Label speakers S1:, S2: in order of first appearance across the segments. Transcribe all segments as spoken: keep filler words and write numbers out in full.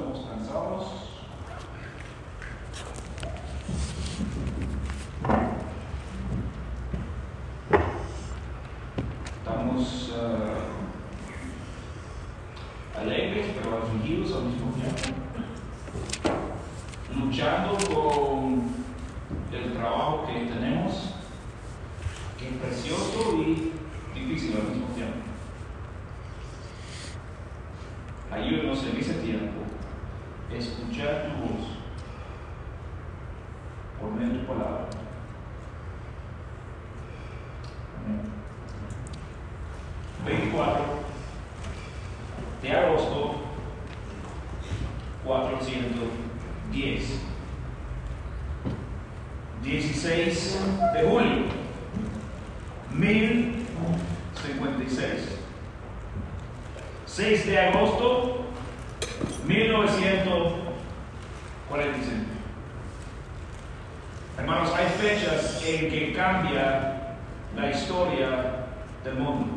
S1: estamos cansados. Estamos uh, alegres pero afligidos al mismo tiempo, luchando con el trabajo que tenemos, que es precioso y difícil al mismo tiempo. Ayúdanos en ese tiempo a escuchar tu voz por medio de tu palabra. Amén. veinticuatro de agosto cuatrocientos diez. dieciséis de julio mil cincuenta y seis. seis de agosto mil novecientos cuarenta y cinco. Hermanos, hay fechas en que cambia la historia del mundo.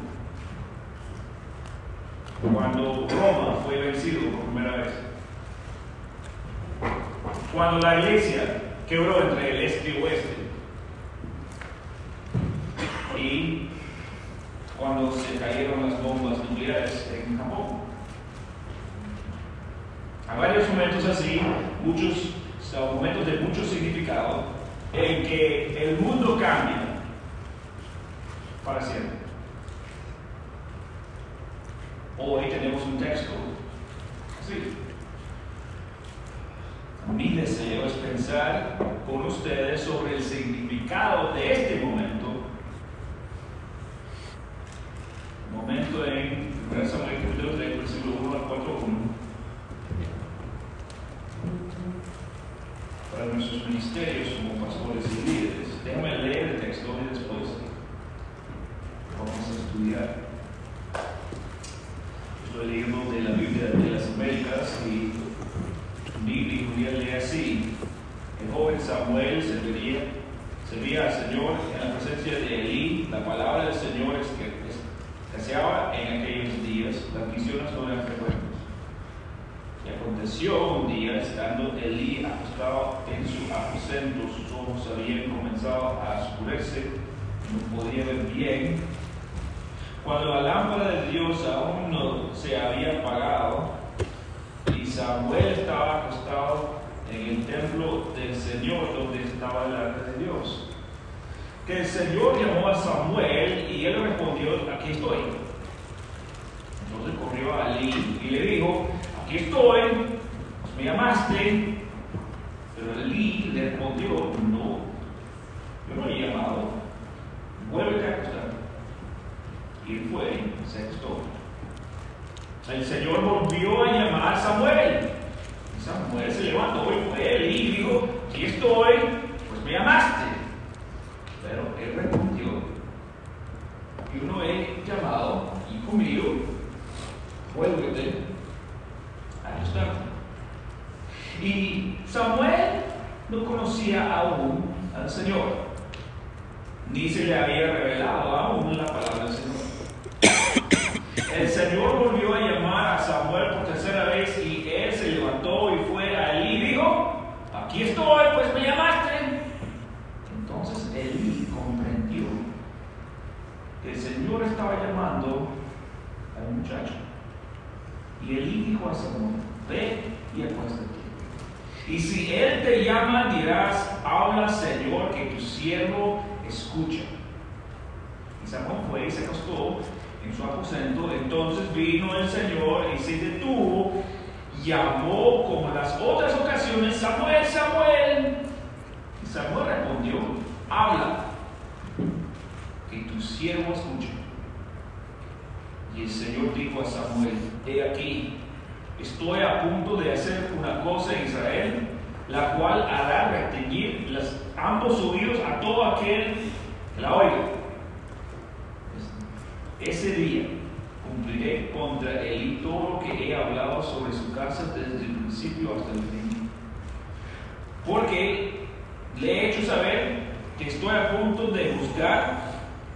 S1: Cuando Roma fue vencido por primera vez. Cuando la iglesia quebró entre el este y oeste. Y cuando se cayeron las bombas nucleares en Japón. Hay varios momentos así, muchos momentos de mucho significado, en que el mundo cambia para siempre. Hoy tenemos un texto así. Mi deseo es pensar con ustedes sobre el significado de este momento. Momento en primera Samuel capítulo tres, versículo uno al cuatro, uno. Para nuestros ministerios como pastores y líderes. Déjame leer el texto y después vamos a estudiar. Estoy leyendo de la Biblia de las Américas y mi Biblia lee así: el joven Samuel servía, servía al Señor en la presencia de Elí. La palabra del Señor es que escaseaba en aquellos días, las visiones no eran frecuentes. Y aconteció un día, estando Elí acostado en su aposento, sus ojos habían comenzado a oscurecer, no podía ver bien. Cuando la lámpara de Dios aún no se había apagado, y Samuel estaba acostado en el templo del Señor, donde estaba delante de Dios, que el Señor llamó a Samuel y él respondió: aquí estoy. Entonces corrió a Elí y le dijo: aquí estoy, me llamaste. Pero Elí le respondió: no, yo no he llamado, vuélvete a acostar. Y él fue y se acostó. El Señor volvió a llamar a Samuel. Y Samuel se levantó y fue a Elí y dijo: aquí estoy, pues me llamaste. Pero él respondió: yo no he llamado, hijo mío, vuélvete a acostarte. Y Samuel no conocía aún al Señor, ni se le había revelado aún la palabra del Señor. El Señor volvió a llamar a Samuel por tercera vez y él se levantó y fue a Elí y dijo: aquí estoy, pues me llamaste. Entonces Elí comprendió que el Señor estaba llamando al muchacho. Y Elí dijo a Samuel: ve y acuéstate. Y si él te llama, dirás: habla, Señor, que tu siervo escucha. Y Samuel fue y se acostó en su aposento. Entonces vino el Señor y se detuvo, llamó como en las otras ocasiones: Samuel, Samuel. Y Samuel respondió: habla, que tu siervo escucha. Y el Señor dijo a Samuel: he aquí, estoy a punto de hacer una cosa en Israel, la cual hará restringir los ambos oídos a todo aquel que la oiga. Ese día cumpliré contra él todo lo que he hablado sobre su casa desde el principio hasta el fin. Porque le he hecho saber que estoy a punto de juzgar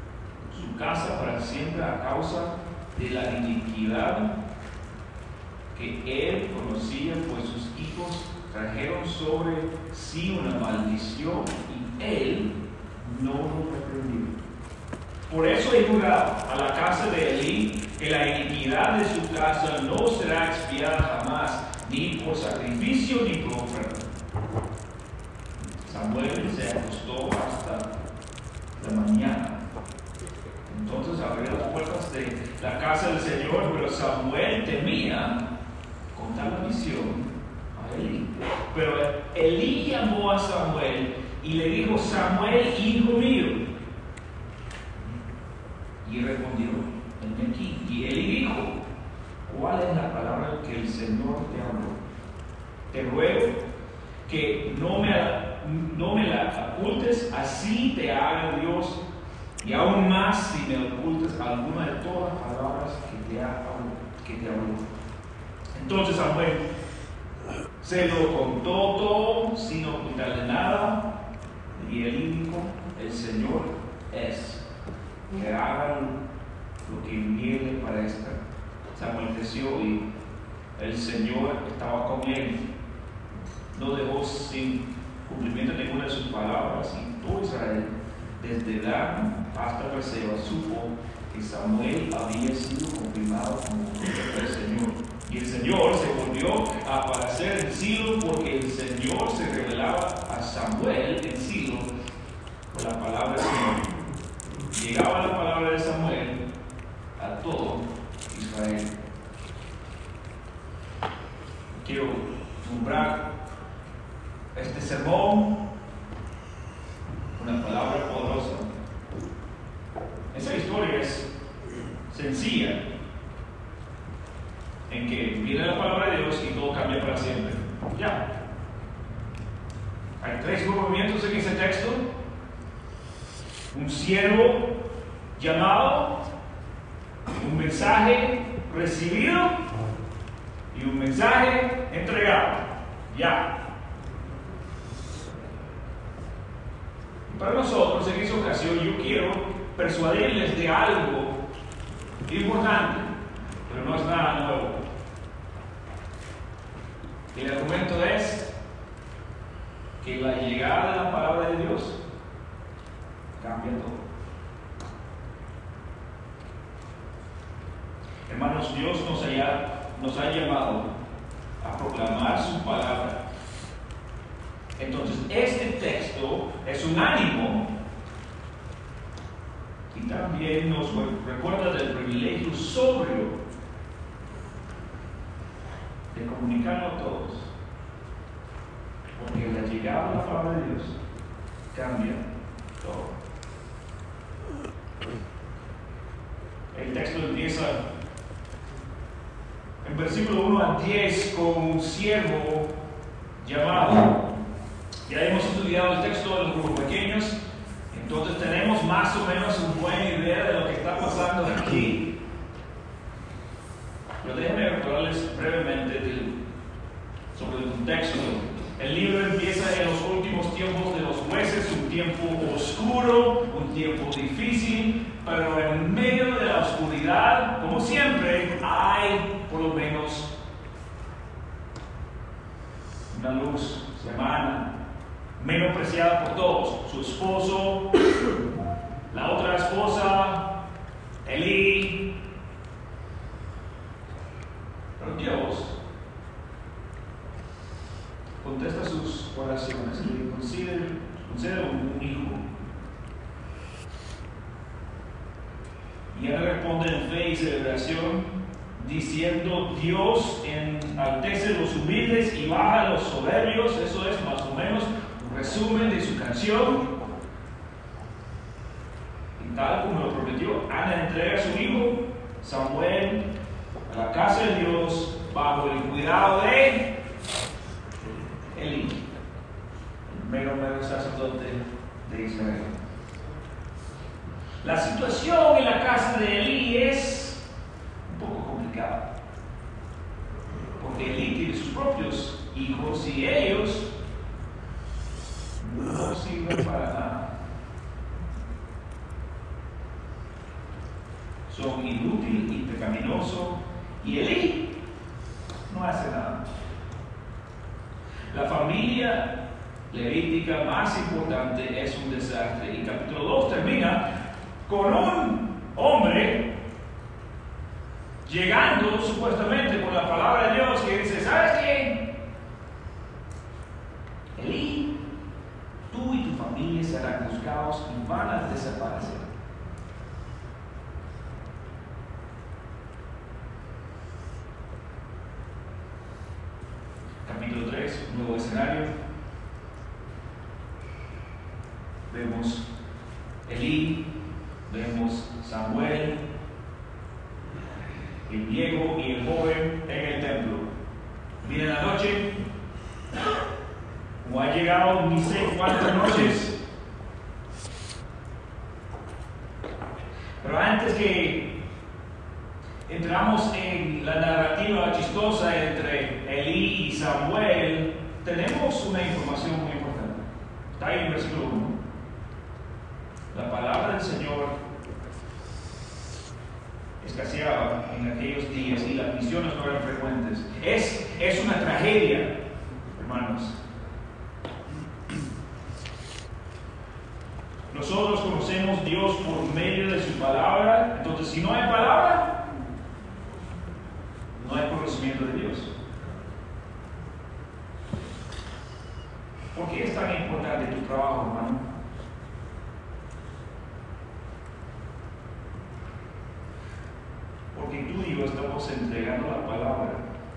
S1: su casa para siempre a causa de la iniquidad que él conocía, pues sus hijos trajeron sobre sí una maldición y él no lo reprendió. Por eso he jurado a la casa de Elí que la iniquidad de su casa no será expiada jamás, ni por sacrificio ni por ofrenda. Samuel se acostó hasta la mañana. Entonces abrió las puertas de la casa del Señor, pero Samuel temía contar la visión a Elí. Pero Elí llamó a Samuel y le dijo: Samuel, hijo mío. Y respondió: heme aquí. Y Elí dijo: ¿cuál es la palabra que el Señor te habló? Te ruego que no me, no me la ocultes, así te haga Dios, y aún más si me ocultes alguna de todas las palabras que te ha que te habló. Entonces Samuel se lo contó todo sin ocultarle nada, y Elí dijo: el Señor es, que hagan lo que bien le parezca. Samuel creció y el Señor estaba con él. No dejó sin cumplimiento ninguna de sus palabras, y todo Israel, desde Dan hasta Berseba, supo que Samuel había sido confirmado como profeta del Señor. Y el Señor se volvió a aparecer en Silo, porque el Señor se revelaba a Samuel en Silo por la palabra del Señor. Llegaba la palabra de Samuel a todo Israel. Quiero nombrar este sermón una palabra poderosa. Esa historia es sencilla, en que viene la palabra de Dios y todo cambia para siempre. Ya. Hay tres movimientos en ese texto: un siervo llamado, un mensaje recibido y un mensaje entregado. Ya. Para nosotros en esta ocasión yo quiero persuadirles de algo importante, pero no es nada nuevo. El argumento es que la llegada de la palabra de Dios cambia todo. Hermanos, Dios nos ha, nos ha llamado a proclamar su palabra. Entonces, este texto es un ánimo y también nos recuerda del privilegio sobrio de comunicarlo a todos, porque la llegada de la palabra de Dios cambia todo. El texto empieza en versículo uno a diez con un siervo llamado. Ya hemos estudiado el texto de los grupos pequeños, entonces tenemos más o menos una buena idea de lo que está pasando aquí. Pero déjenme recordarles brevemente del, sobre el contexto. El libro empieza en los últimos tiempos de los jueces, un tiempo oscuro, un tiempo difícil, pero en medio de la oscuridad, como siempre, hay por lo menos una luz, se emana, menospreciada por todos: su esposo, la otra esposa, Elí. Pero Dios contesta sus oraciones y le concede, concede un hijo. Y él responde en fe y celebración, diciendo: Dios enaltece los humildes y baja a los soberbios. Eso es más o menos un resumen de su canción. Y tal como lo prometió, Ana entrega a su hijo Samuel a la casa de Dios bajo el cuidado de Elí, el mero mero sacerdote de Israel. La situación en la casa de Elí es un poco complicada, porque Elí tiene sus propios hijos y ellos no sirven para nada. Son inútiles y pecaminosos, y Elí no hace nada. La familia levítica más importante es un desastre. Y capítulo dos termina con un hombre llegando supuestamente por la palabra de Dios que dice, ¿sabes qué? Elí, tú y tu familia serán juzgados y van a desaparecer. Capítulo tres, nuevo escenario. Vemos Elí, vemos Samuel, el viejo y el joven en el templo. Viene la noche, como ha llegado ni sé cuántas noches. Pero antes que entramos en la narrativa chistosa entre Elí y Samuel, tenemos una información muy importante. Está ahí en el versículo uno. La palabra del Señor escaseaba en aquellos días y las visiones no eran frecuentes. Es, es una tragedia, hermanos. Nosotros conocemos a Dios por medio de su palabra. Entonces, si no hay palabra, no hay conocimiento de Dios. ¿Por qué es tan importante tu trabajo, hermano? Porque tú y yo estamos entregando la palabra.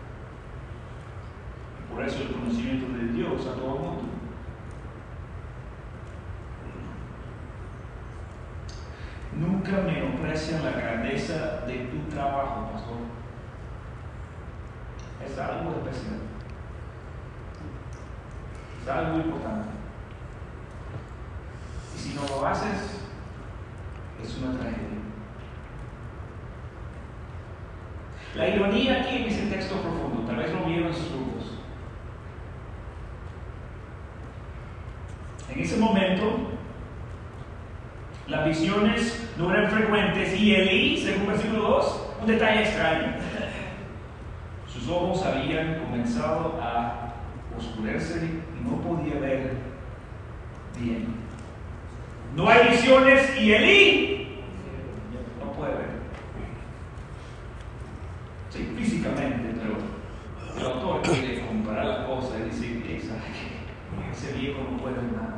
S1: Y por eso el conocimiento de Dios a todo el mundo. Nunca menosprecian la grandeza de tu trabajo, pastor. Es algo especial. Es algo importante. Y si no lo haces, es una tragedia. La ironía aquí en ese texto profundo, tal vez lo vieron en sus grupos. En ese momento, las visiones no eran frecuentes y Elí, según versículo dos, un detalle extraño. Sus ojos habían comenzado a oscurecerse y no podía ver bien. No hay visiones y Elí no puede ver. Sí, físicamente, pero el autor quiere comparar las cosas y decir que ese viejo no puede ver nada.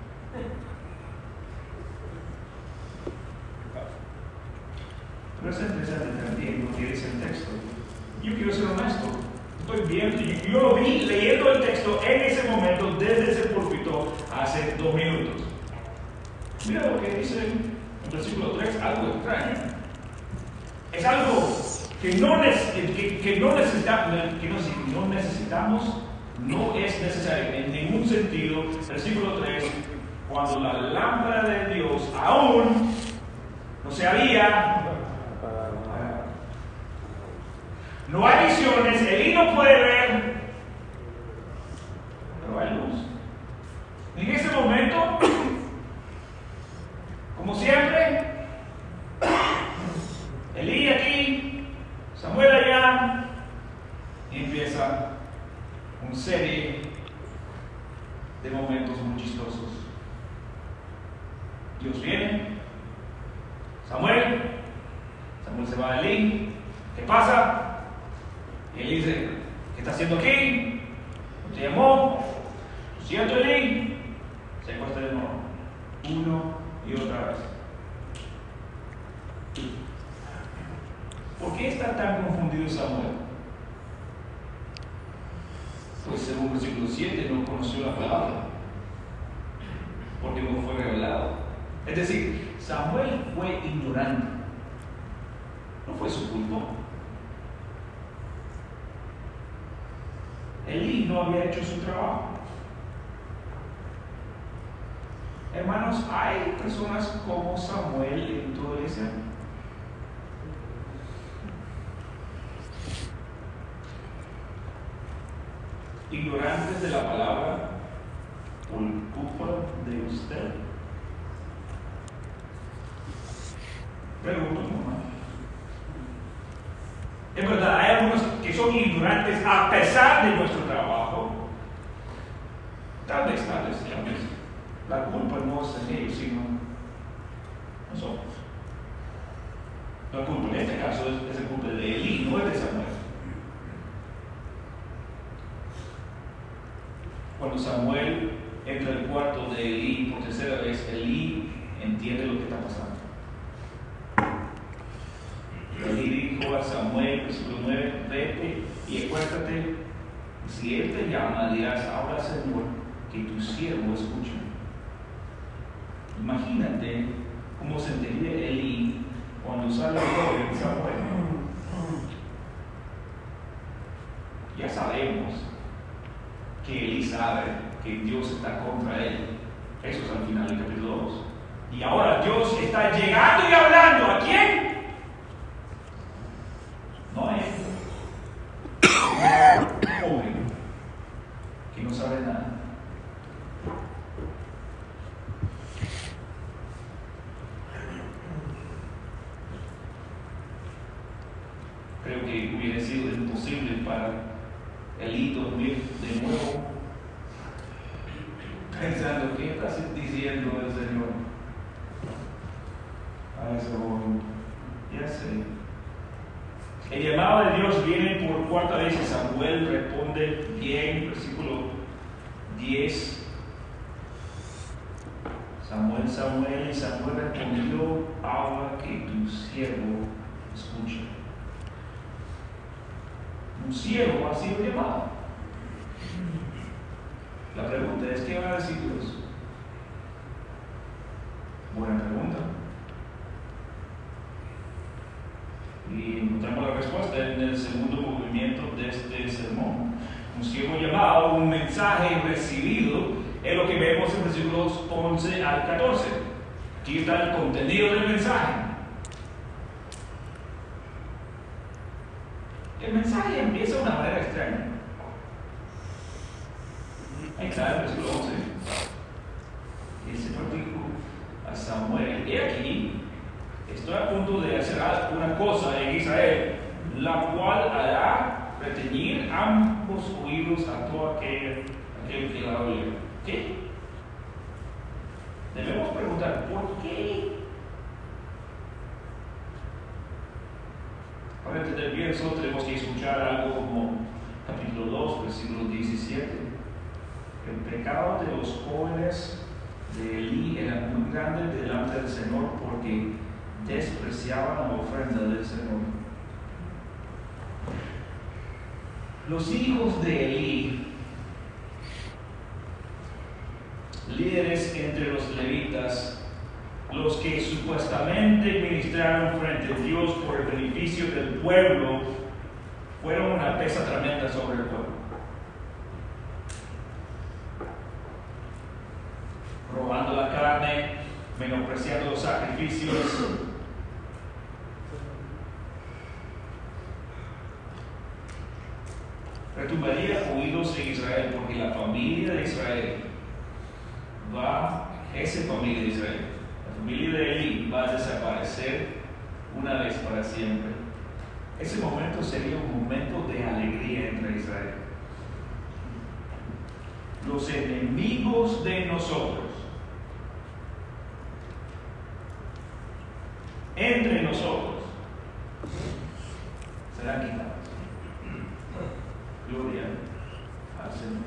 S1: Pero es interesante también lo que dice el texto. Yo quiero ser honesto. Estoy viendo, yo lo vi leyendo el texto en ese momento desde ese púlpito hace dos minutos. Mira lo que dice en el versículo tres, algo extraño. Es algo que no, que, que no, necesita, que no, no necesitamos, no es necesario en ningún sentido. Versículo tres, cuando la lámpara de Dios aún no se había, no hay visiones, Elí no puede ver, pero hay luz. En ese momento, como siempre, Elí aquí, Samuel allá, y empieza una serie de momentos muy chistosos. Dios viene, Samuel, Samuel se va a Elí, ¿qué pasa? Y Elí dice, ¿qué está haciendo aquí? ¿No te llamó? ¿Lo siento, Elí? Se acuesta de nuevo, uno y otra vez. ¿Por qué está tan confundido Samuel? Pues según versículo siete no conoció la palabra, porque no fue revelado. Es decir, Samuel fue ignorante, no fue su culpa. Elí no había hecho su trabajo. Hermanos, hay personas como Samuel en toda la iglesia. Ignorantes de la palabra por culpa de usted. Pregunto, hermano. Es verdad, hay algunos que
S2: son ignorantes a pesar de nuestro trabajo. Tal vez, tal vez, tal vez. La culpa no es en ellos, sino nosotros. La culpa en este caso es, es la culpa de Elí, no es de Samuel. Cuando Samuel entra al cuarto de Elí por tercera vez, Elí entiende lo que está pasando. Elí dijo a Samuel, versículo nueve, vete y acuéstate, y si él te llama, dirás, ahora Señor, que tu siervo escuche. Imagínate cómo sentiría Elí cuando sale el joven Samuel. Ya sabemos que Elí sabe que Dios está contra él. Eso es al final del capítulo dos. Y ahora Dios está llegando y hablando. ¿A quién? No a él. Un joven que no sabe nada. Creo que hubiera sido imposible para Elí dormir de nuevo, pensando, ¿qué está diciendo el Señor? A eso ya sé. El llamado de Dios viene por cuarta vez y Samuel responde bien, versículo diez. Samuel, Samuel, y Samuel respondió, habla que tu siervo escucha. Un siervo ha sido llamado. La pregunta es, ¿qué va a decir Dios? Buena pregunta. Y encontramos la respuesta en el segundo movimiento de este sermón. Un siervo llamado, un mensaje recibido, es lo que vemos en versículos once al catorce. Aquí está el contenido del mensaje. El mensaje empieza de una manera extraña. Ahí está el versículo once. El Señor dijo a Samuel, he aquí, estoy a punto de hacer una cosa en Israel, la cual hará reteñir ambos oídos a todo aquel, aquel que la oye. ¿Qué? Debemos preguntar, ¿por qué? Para entender bien eso tenemos que escuchar algo como capítulo dos, versículo diecisiete. El pecado de los jóvenes de Elí era muy grande delante del Señor porque despreciaban la ofrenda del Señor. Los hijos de Elí, líderes entre los levitas, los que supuestamente ministraron frente a Dios por el beneficio del pueblo, fueron una pesa tremenda sobre el pueblo. Robando la carne, menospreciando los sacrificios. Retumbaría oídos en Israel, porque la familia de Israel va, esa familia de Israel, la familia de Elí va a desaparecer una vez para siempre. Ese momento sería un momento de alegría entre Israel. Los enemigos de nosotros, entre nosotros, serán quitados. Gloria al Señor.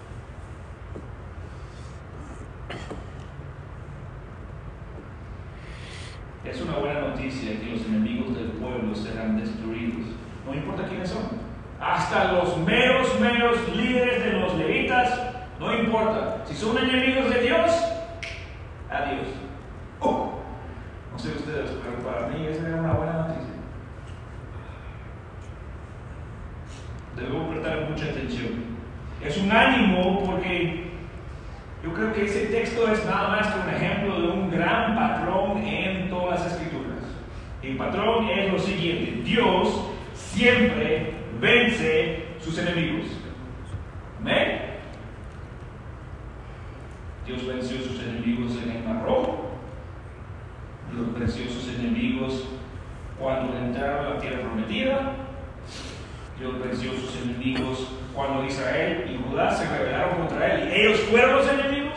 S2: Es una buena noticia que los enemigos del pueblo serán destruidos. No importa quiénes son. Hasta los meros, meros líderes de los levitas, no importa. Si son enemigos de Dios, adiós. Oh, no sé ustedes, pero para mí esa es una buena noticia. Debemos prestar mucha atención. Es un ánimo porque yo creo que ese texto es nada más que un ejemplo de un gran patrón en todas las escrituras. El patrón es lo siguiente: Dios siempre vence sus enemigos. ¿Amén? Dios venció sus enemigos en el Mar Rojo. Dios venció sus enemigos cuando entraron a la tierra prometida. Dios venció Israel y Judá se rebelaron contra él y ellos fueron los enemigos.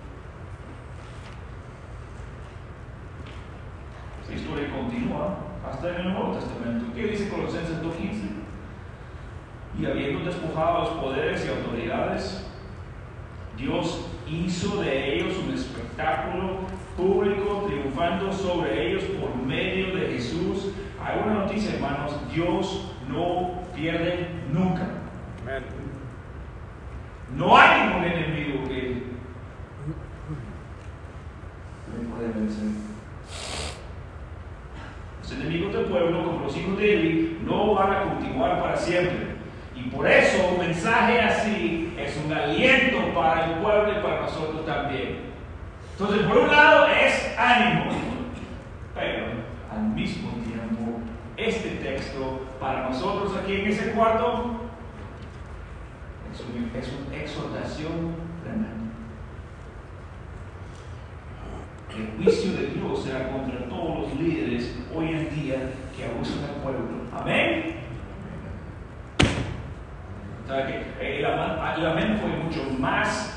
S2: Esa historia continúa hasta en el Nuevo Testamento. ¿Qué dice Colosenses dos quince? Y habiendo despojado a los poderes y autoridades, Dios hizo de ellos un espectáculo público, triunfando sobre ellos por medio de Jesús. Hay una noticia, hermanos: Dios no pierde nunca. Amen. No hay ningún enemigo que le puede vencer. Los enemigos del pueblo, como los hijos de Eli, no van a continuar para siempre. Y por eso un mensaje así es un aliento para el pueblo y para nosotros también. Entonces, por un lado es ánimo, pero al mismo tiempo este texto para nosotros aquí en ese cuarto es, un, es una exhortación tremenda. El juicio de Dios será contra todos los líderes hoy en día que abusan al pueblo. Amén. ¿Sabe que el amén fue mucho más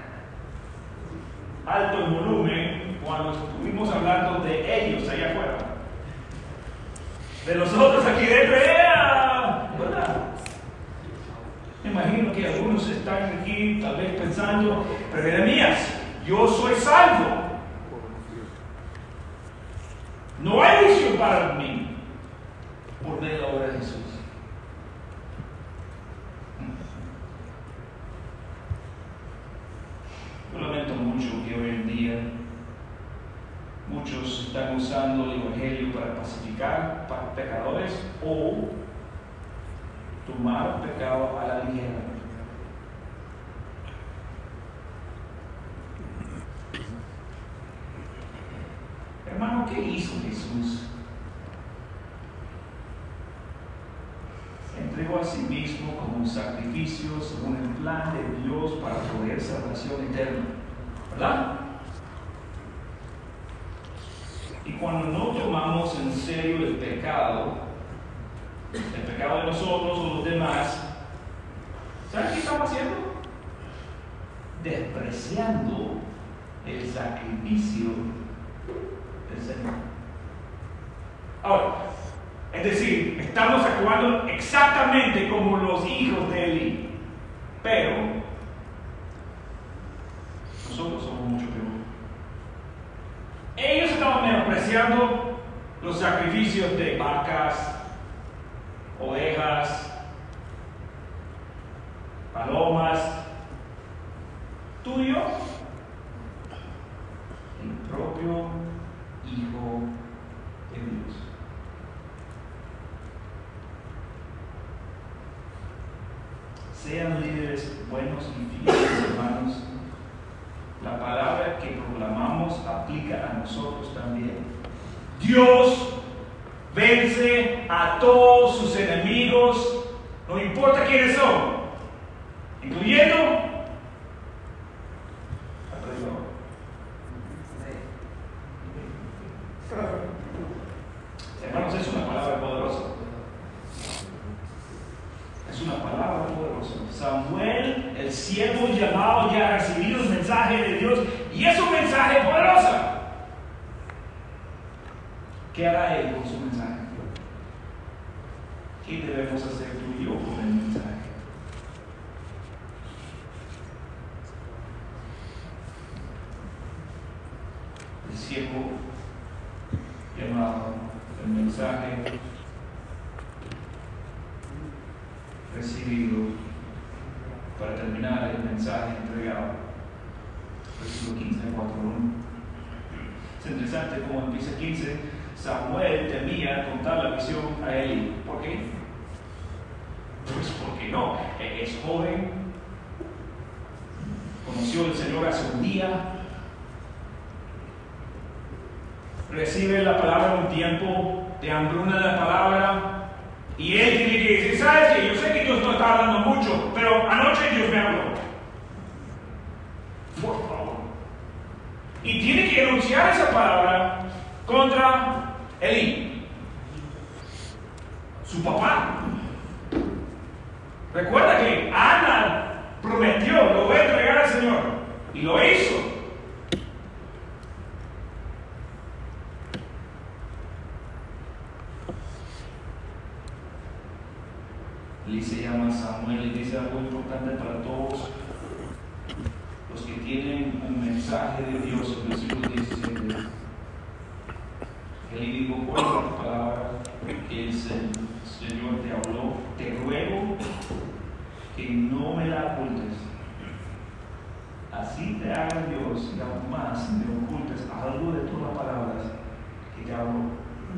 S2: alto en volumen cuando estuvimos hablando de ellos allá afuera? De nosotros aquí dentro, ¿verdad? Me imagino que algunos están aquí tal vez pensando, pero Jeremías, yo soy salvo. No hay juicio para mí por medio de la obra de Jesús. Yo lamento mucho que hoy en día muchos están usando el Evangelio para pacificar pecadores o tomar pecado a la ligera. Hermano, ¿qué hizo Jesús? Se entregó a sí mismo como un sacrificio según el plan de Dios para proveer salvación eterna, ¿verdad? Y cuando no tomamos en serio el pecado, el pecado de nosotros o los demás, ¿saben qué estamos haciendo? Despreciando el sacrificio del Señor. Ahora, es decir, estamos actuando exactamente como los hijos de Eli, pero nosotros somos mucho peor. Ellos estaban menospreciando los sacrificios de vacas, ovejas, palomas. Tú y yo, el propio Hijo de Dios. Sean líderes buenos y fieles, hermanos. La palabra que proclamamos aplica a nosotros también. Dios vence a todos sus enemigos, no importa quiénes son, incluyendo al predicador. Hermanos, es una palabra poderosa. Es una palabra poderosa. Samuel, el siervo llamado, ya ha recibido el mensaje de Dios y es un mensaje poderoso. ¿Qué hará él con su mensaje? ¿Qué debemos hacer tú y yo con el mensaje? El siervo llamado, el mensaje recibido, para terminar el mensaje entregado. Versículo quince, cuatro uno. Es interesante como empieza quince. Samuel temía contar la visión a Eli. ¿Por qué? Pues porque no. Es joven, conoció al Señor hace un día, recibe la palabra en un tiempo de hambruna de la palabra. Y él tiene que decir, ¿sabes qué? Yo sé que Dios no está hablando mucho, pero anoche Dios me habló. Por favor. Y tiene que anunciar esa palabra contra Elí, su papá. Recuerda que Ana Y lo hizo. Eli se llama Samuel y dice algo importante para todos los que tienen un mensaje de Dios en el versículo diecisiete. Eli dijo: ¿cuál es la palabra que el Señor te habló? Te ruego que no me la ocultes. Así te haga Dios y aún más me ocultes algo de todas las palabras que te habló.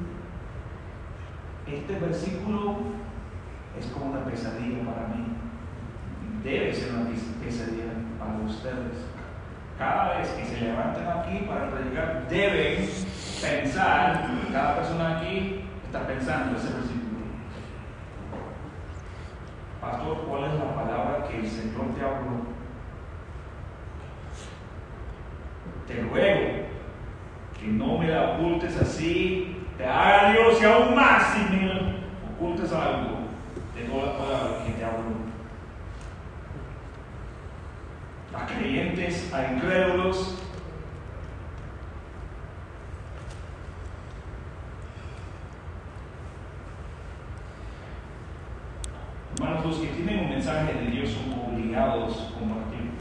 S2: Este versículo es como una pesadilla para mí. Debe ser una pesadilla para ustedes. Cada vez que se levanten aquí para predicar, deben pensar, cada persona aquí está pensando ese versículo. Pastor, ¿cuál es la palabra que el Señor te habló? Te ruego que no me la ocultes, así te haga Dios y aún más si me ocultes algo de todas las palabras que te habló. A creyentes, a incrédulos, hermanos, los que tienen un mensaje de Dios son obligados a compartirlo.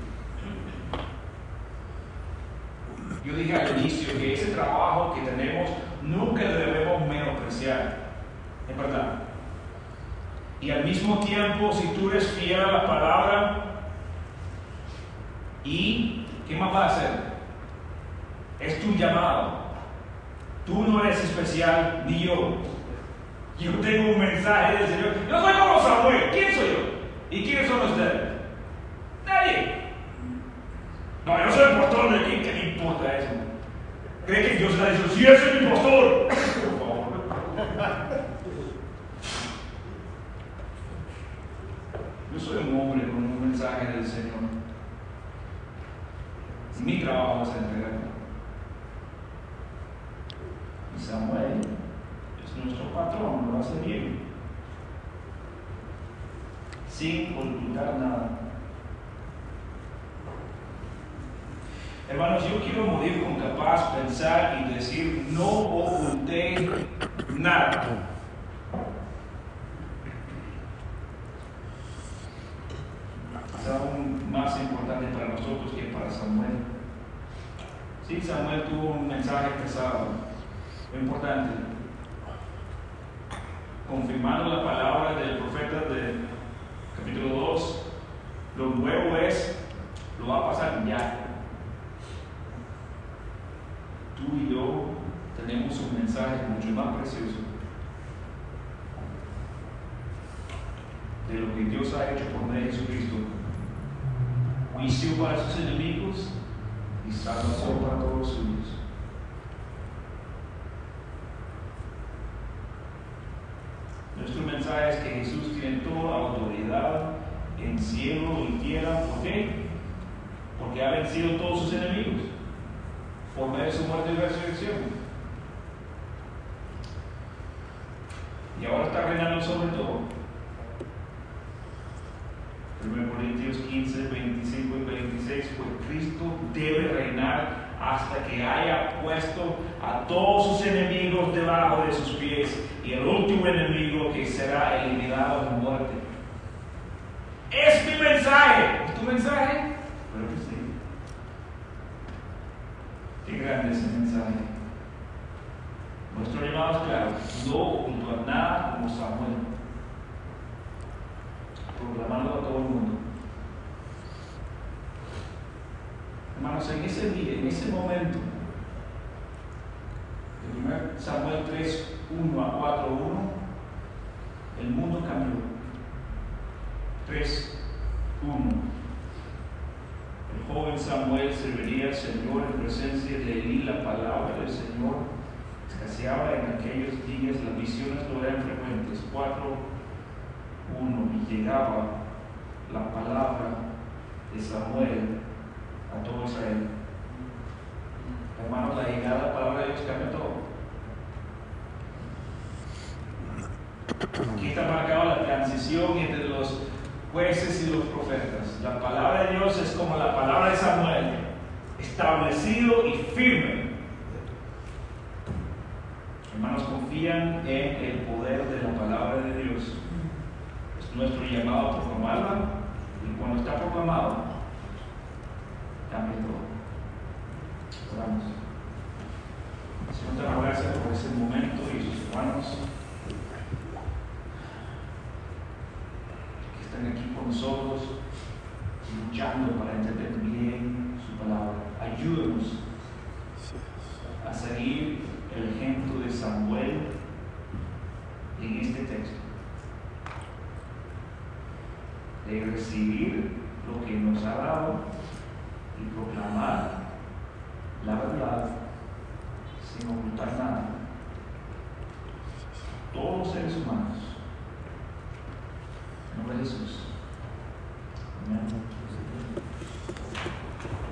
S2: Yo dije al inicio que ese trabajo que tenemos nunca debemos menospreciar, es verdad. Y al mismo tiempo, si tú eres fiel a la palabra, ¿y qué más vas a hacer? Es tu llamado. Tú no eres especial, ni yo. Yo tengo un mensaje del Señor. Yo soy como Samuel. ¿Quién soy yo? ¿Y quiénes son ustedes? Nadie. No, yo soy el pastor de aquí. ¿Qué me importa eso? ¿Cree que Dios está diciendo: sí, ese es mi pastor? Por favor. Yo soy un hombre con un mensaje del Señor. Mi trabajo es entregarlo. Y Samuel es nuestro patrón, lo hace bien, sin ocultar nada. Hermanos, yo quiero morir con capaz, pensar y decir: no oculté nada. Es aún más importante para nosotros que para Samuel. Sí, Samuel tuvo un mensaje pesado, muy importante, confirmando la palabra del profeta del capítulo dos. Lo nuevo es, lo va a pasar ya. Tú y yo tenemos un mensaje mucho más precioso de lo que Dios ha hecho por medio de Jesucristo: juicio para sus enemigos y salvación para todos los suyos. Nuestro mensaje es que Jesús tiene toda autoridad en cielo y tierra. ¿Por qué? Porque ha vencido todos sus enemigos por medio de su muerte y resurrección. Y ahora está reinando sobre todo. primero Corintios quince, veinticinco y veintiséis, pues Cristo debe reinar hasta que haya puesto a todos sus enemigos debajo de sus pies, y el último enemigo que será eliminado en muerte. Es mi mensaje. ¿Es tu mensaje? Claro que sí. Qué grande es ese mensaje. Nuestro llamado es claro: no ocultar nada como Samuel, proclamándolo a todo el mundo. Hermanos, en ese día, en ese momento, de primero Samuel tres, uno a cuatro, uno, el mundo cambió. tres, uno. El joven Samuel serviría al Señor en presencia de Elí. La palabra del Señor escaseaba en aquellos días, las visiones no eran frecuentes. cuatro, uno. Y llegaba la palabra de Samuel a todo Israel. Hermanos, la llegada de la palabra de Dios cambia todo. Aquí está marcada la transición entre los jueces y los profetas. La palabra de Dios es como la palabra de Samuel. establecido y firme. Hermanos, confían en el poder de la palabra de Dios. Es nuestro llamado a proclamarla, y cuando está proclamado, cambia todo. Oramos. Señor, te damos gracias por ese momento y sus hermanos que están aquí con nosotros, luchando para